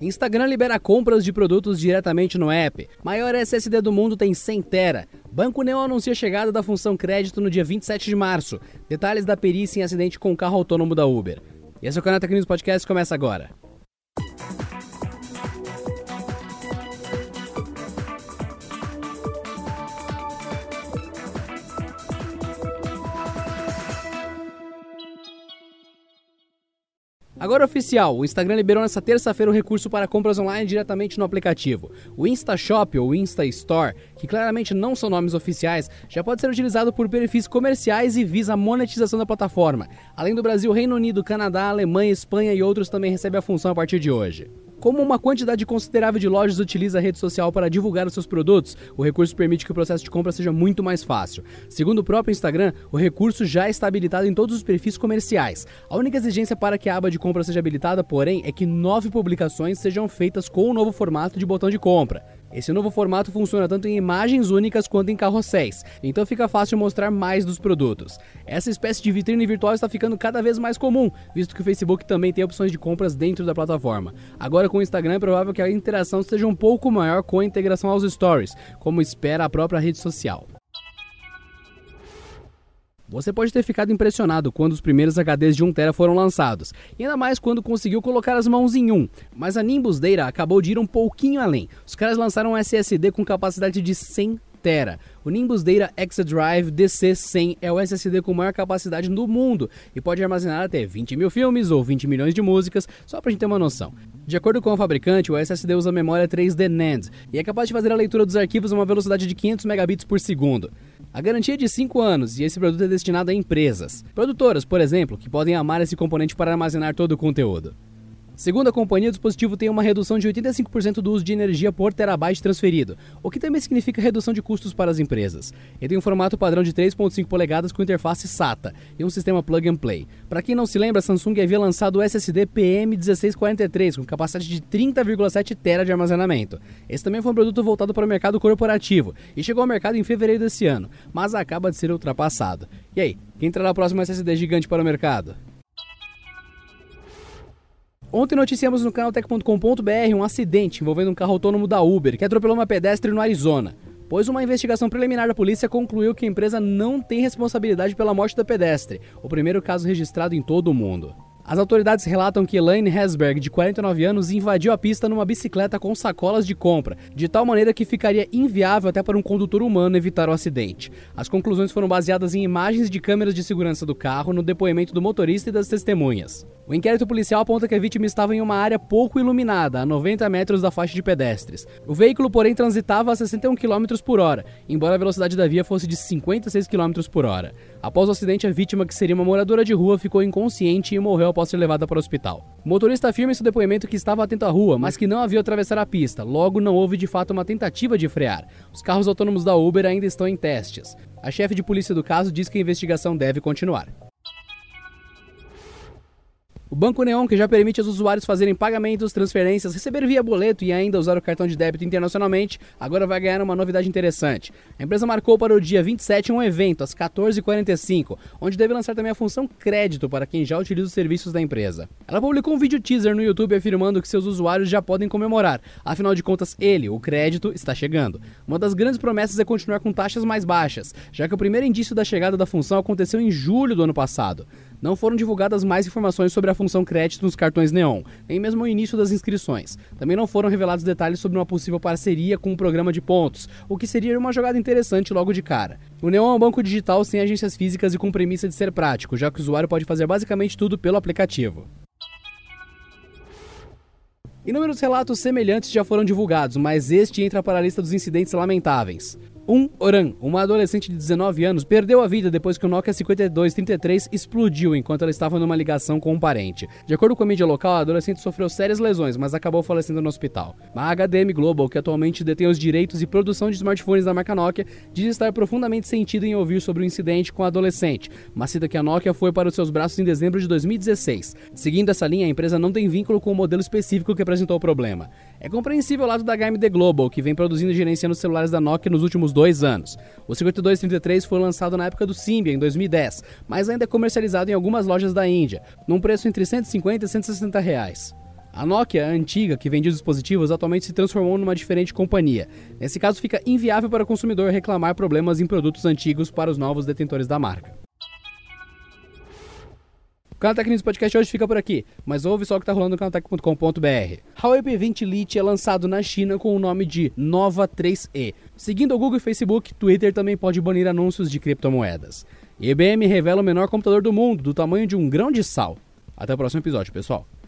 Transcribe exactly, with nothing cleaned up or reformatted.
Instagram libera compras de produtos diretamente no app. Maior S S D do mundo tem cem tera. Banco Neon anuncia a chegada da função crédito no dia vinte e sete de março. Detalhes da perícia em acidente com o carro autônomo da Uber. E esse é o canal Tech News Podcast, começa agora. Agora oficial, o Instagram liberou nesta terça-feira o recurso para compras online diretamente no aplicativo. O InstaShop ou Insta Store, que claramente não são nomes oficiais, já pode ser utilizado por perfis comerciais e visa a monetização da plataforma. Além do Brasil, Reino Unido, Canadá, Alemanha, Espanha e outros também recebem a função a partir de hoje. Como uma quantidade considerável de lojas utiliza a rede social para divulgar os seus produtos, o recurso permite que o processo de compra seja muito mais fácil. Segundo o próprio Instagram, o recurso já está habilitado em todos os perfis comerciais. A única exigência para que a aba de compra seja habilitada, porém, é que nove publicações sejam feitas com o novo formato de botão de compra. Esse novo formato funciona tanto em imagens únicas quanto em carrosséis, então fica fácil mostrar mais dos produtos. Essa espécie de vitrine virtual está ficando cada vez mais comum, visto que o Facebook também tem opções de compras dentro da plataforma. Agora com o Instagram é provável que a interação seja um pouco maior com a integração aos stories, como espera a própria rede social. Você pode ter ficado impressionado quando os primeiros H Ds de um tera foram lançados, e ainda mais quando conseguiu colocar as mãos em um, mas a Nimbus Data acabou de ir um pouquinho além. Os caras lançaram um S S D com capacidade de cem tera. O Nimbus Data Exadrive D C cem é o S S D com maior capacidade do mundo e pode armazenar até vinte mil filmes ou vinte milhões de músicas, só pra gente ter uma noção. De acordo com o fabricante, o S S D usa memória três D NAND e é capaz de fazer a leitura dos arquivos a uma velocidade de quinhentos megabits por segundo. A garantia é de cinco anos e esse produto é destinado a empresas. Produtoras, por exemplo, que podem amar esse componente para armazenar todo o conteúdo. Segundo a companhia, o dispositivo tem uma redução de oitenta e cinco por cento do uso de energia por terabyte transferido, o que também significa redução de custos para as empresas. Ele tem um formato padrão de três ponto cinco polegadas com interface SATA e um sistema plug and play. Para quem não se lembra, a Samsung havia lançado o S S D P M dezesseis quarenta e três com capacidade de trinta vírgula sete tera de armazenamento. Esse também foi um produto voltado para o mercado corporativo e chegou ao mercado em fevereiro desse ano, mas acaba de ser ultrapassado. E aí, quem trará o próximo S S D gigante para o mercado? Ontem noticiamos no canal tech ponto com ponto b r um acidente envolvendo um carro autônomo da Uber que atropelou uma pedestre no Arizona, pois uma investigação preliminar da polícia concluiu que a empresa não tem responsabilidade pela morte da pedestre, o primeiro caso registrado em todo o mundo. As autoridades relatam que Elaine Hesberg, de quarenta e nove anos, invadiu a pista numa bicicleta com sacolas de compra, de tal maneira que ficaria inviável até para um condutor humano evitar o acidente. As conclusões foram baseadas em imagens de câmeras de segurança do carro, no depoimento do motorista e das testemunhas. O inquérito policial aponta que a vítima estava em uma área pouco iluminada, a noventa metros da faixa de pedestres. O veículo, porém, transitava a sessenta e um quilômetros por hora, embora a velocidade da via fosse de cinquenta e seis quilômetros por hora. Após o acidente, a vítima, que seria uma moradora de rua, ficou inconsciente e morreu após ser levada para o hospital. O motorista afirma em seu depoimento que estava atento à rua, mas que não havia atravessar a pista, logo não houve de fato uma tentativa de frear. Os carros autônomos da Uber ainda estão em testes. A chefe de polícia do caso diz que a investigação deve continuar. O Banco Neon, que já permite aos usuários fazerem pagamentos, transferências, receber via boleto e ainda usar o cartão de débito internacionalmente, agora vai ganhar uma novidade interessante. A empresa marcou para o dia vinte e sete um evento, às quatorze e quarenta e cinco, onde deve lançar também a função crédito para quem já utiliza os serviços da empresa. Ela publicou um vídeo teaser no YouTube afirmando que seus usuários já podem comemorar, afinal de contas ele, o crédito, está chegando. Uma das grandes promessas é continuar com taxas mais baixas, já que o primeiro indício da chegada da função aconteceu em julho do ano passado. Não foram divulgadas mais informações sobre a função crédito nos cartões Neon, nem mesmo o início das inscrições. Também não foram revelados detalhes sobre uma possível parceria com um programa de pontos, o que seria uma jogada interessante logo de cara. O Neon é um banco digital sem agências físicas e com premissa de ser prático, já que o usuário pode fazer basicamente tudo pelo aplicativo. Inúmeros relatos semelhantes já foram divulgados, mas este entra para a lista dos incidentes lamentáveis. Um Oran, uma adolescente de dezenove anos, perdeu a vida depois que o Nokia cinquenta e dois trinta e três explodiu enquanto ela estava numa ligação com um parente. De acordo com a mídia local, a adolescente sofreu sérias lesões, mas acabou falecendo no hospital. A H D M Global, que atualmente detém os direitos e produção de smartphones da marca Nokia, diz estar profundamente sentida em ouvir sobre o incidente com a adolescente, mas cita que a Nokia foi para os seus braços em dezembro de dois mil e dezesseis. Seguindo essa linha, a empresa não tem vínculo com o modelo específico que apresentou o problema. É compreensível o lado da H M D Global, que vem produzindo e gerenciando os celulares da Nokia nos últimos dois anos. O cinquenta e dois trinta e três foi lançado na época do Symbian, em dois mil e dez, mas ainda é comercializado em algumas lojas da Índia, num preço entre cento e cinquenta e cento e sessenta reais. A Nokia, a antiga, que vendia os dispositivos, atualmente se transformou numa diferente companhia. Nesse caso, fica inviável para o consumidor reclamar problemas em produtos antigos para os novos detentores da marca. O Canaltech News Podcast hoje fica por aqui, mas ouve só o que está rolando no canaltech ponto com ponto b r. Huawei P vinte Lite é lançado na China com o nome de Nova três E. Seguindo o Google e Facebook, Twitter também pode banir anúncios de criptomoedas. I B M revela o menor computador do mundo, do tamanho de um grão de sal. Até o próximo episódio, pessoal.